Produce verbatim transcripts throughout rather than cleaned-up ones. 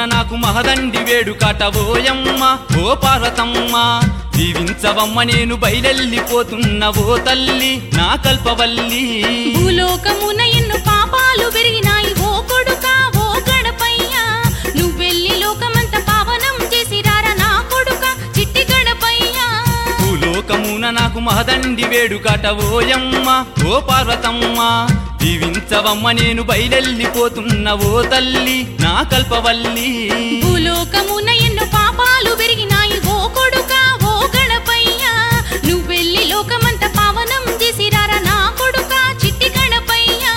నాకు మహదండి వేడుకట ఓయమ్మ ఓ పార్వతమ్మ దీవించవమ్మ నేను బయలెల్లిపోతున్న ఓ తల్లి నా కల్పవల్లి భూలోకమున ఎన్ను పాపాలు పెరిగినాయి ఓ కొడుకా ఓ గణపయ్యా నువ్వెళ్ళి లోకమంత పావనం చేసి రారా నా కొడుకా చిట్టి గణపయ్యా భూలోకమున నాకు మహదండి వేడుకట ఓయమ్మ ఓ పార్వతమ్మ దీవించవమ్మ నేను బయలెల్లిపోతున్న ఓ తల్లి నా కల్పవల్లి భూలోకమున ఎన్ను పాపాలు పెరిగినాయి ఓ కొడుకా ఓ గణపయ్యా నువ్వెళ్ళి లోకమంత పావనం చేసి రారా నా కొడుకా చిట్టి గణపయ్యా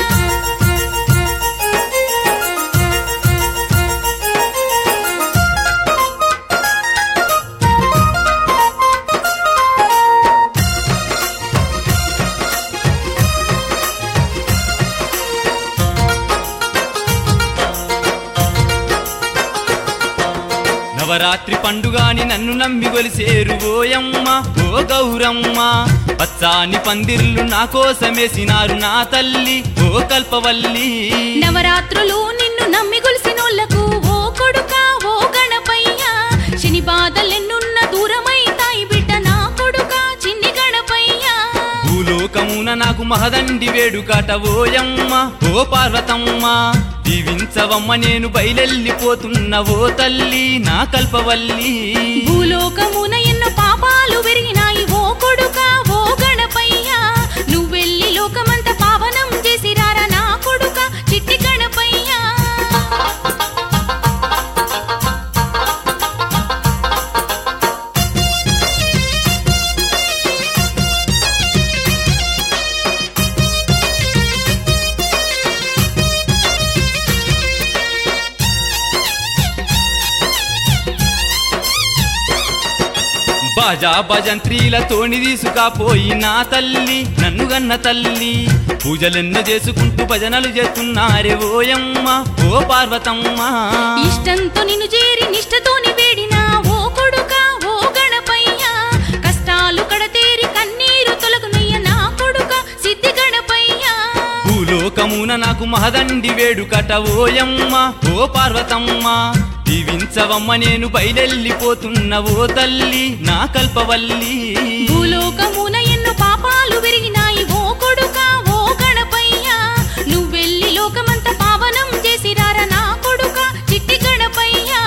నవరాత్రి పండుగాని నన్ను నమ్మి గొలిసేరు ఓయమ్మ ఓ గౌరమ్మ పచ్చాని పందిర్లు నా కోసమేసినారు నా తల్లి ఓ కల్పవల్లి నవరాత్రులు నిన్ను నమ్మి గొలిసినోళ్లకు ఓ కొడుకా ఓ గణపయ్యా శని బాధలెన్నున్న దూరమైతాయి బిడ్డ నా కొడుకా చిన్ని గణపయ్యా భూలోకమున నాకు మహదండి వేడుకట ఓయమ్మ ఓ పార్వతమ్మ దీవించవమ్మ నేను బయలెల్లిపోతున్న ఓ తల్లి నా కల్పవల్లి భూలోకమున ఎన్నో పాపాలు పెరిగినాయి ఓ కొడుకా ఓ గణపయ్యా నువ్వెళ్ళి లోకమంత పావనం చేసి రారా నా కొడుకా చిట్టి గణపయ్యా బాజా భజంత్రీలతోని తీసుకపోయి నా తల్లి నన్ను గన్న తల్లి పూజలెన్నో చేసుకుంటూ భజనలు చేస్తున్నారే ఓయమ్మ ఓ పార్వతమ్మ ఇష్టంతో నిన్ను చేరి నిష్టతోని వేడినా ఓ కొడుకా ఓ గణపయ్యా కష్టాలు కడతేరి కన్నీరు తొలగునయ్య నా కొడుకా సిద్ధి గణపయ్యా భూలోకమున నాకు మహదండి వేడుకట ఓయమ్మ ఓ పార్వతమ్మ దీవించవమ్మ నేను బయలెల్లిపోతున్న ఓ తల్లి నా కల్పవల్లి భూలోకమున ఎన్నో పాపాలు పెరిగినాయి ఓ కొడుకా ఓ గణపయ్యా నువ్వెళ్ళి లోకమంత పావనం చేసి రారా నా కొడుకా చిట్టి గణపయ్యా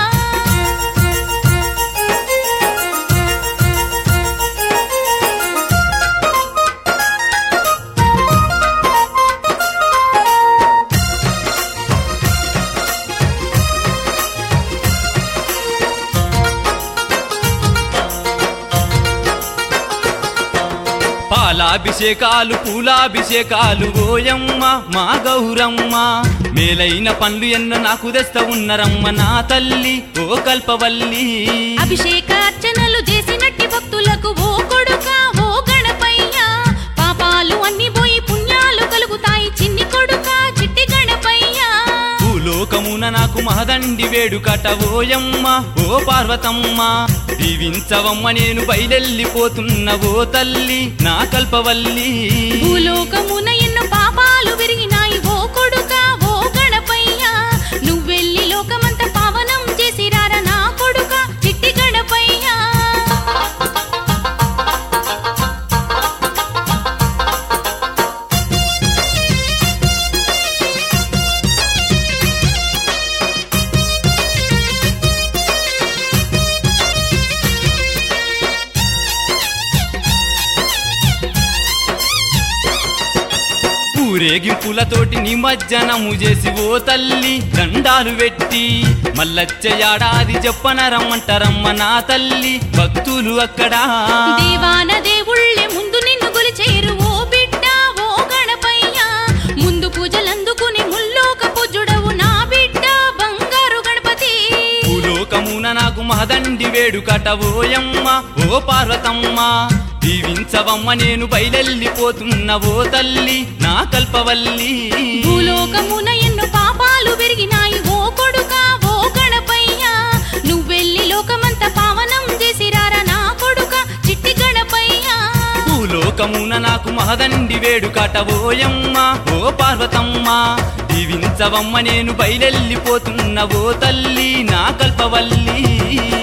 పాలాభిషేకాలు పూలాభిషేకాలు ఓయమ్మ మా గౌరమ్మ మేలైన పండ్లు ఎన్నో నాకు తెస్త ఉన్నరమ్మ నా తల్లి ఓ కల్పవల్లి అభిషేక అర్చనలు చేసినట్టి భక్తులకు ఓ కొడుకా ఓ గణపయ్యా పాపాలు అన్ని పోయి పుణ్యాలు కలుగుతాయి చిన్ని కొడుకా చిట్టి గణపయ్యా భూలోకమున నాకు మహదండి వేడుకట ఓయమ్మ ఓ పార్వతమ్మ దీవించవమ్మ నేను బయలెల్లిపోతున్న ఓ తల్లి నా కల్పవల్లి భూలోకమున ఎన్నో పాపాలు పెరిగినాయి ఓ కొడుకా ఓ గణపయ్యా నువ్వెళ్ళి లోకమంత పావనం చేసి రారా నా కొడుకా చిట్టి గణపయ్యా ఊరేగింపులతోటి నిమజ్జనము చేసి ఓ తల్లి దండాలు పెట్టి మల్లచ్చ ఏడాది చెప్పన రమ్మంటారమ్మ నా తల్లి భక్తులు అక్కడ దేవాన దేవుళ్ళే ముందు నిన్ను గొలిచేరు ఓ బిడ్డ ఓ గణపయ్యా ముందు పూజలందుకుని ముల్లోక పూజుడవు నా బిడ్డ బంగారు గణపతి భూలోకమున నాకు మహదండి వేడుకట ఓయమ్మ ఓ పార్వతమ్మ దీవించవమ్మ నేను బయలెల్లిపోతున్న ఓ తల్లి నా కల్పవల్లి భూలోకమున ఎన్నో పాపాలు పెరిగినాయి ఓ కొడుకా ఓ గణపయ్యా నువ్వెళ్ళి లోకమంత పావనం చేసి రారా నా కొడుకా చిట్టి గణపయ్యా లోకమున నాకు మహదండి వేడుకట ఓయమ్మ ఓ పార్వతమ్మ దీవించవమ్మ నేను బయలెళ్ళిపోతున్న ఓ తల్లి నా కల్పవల్లి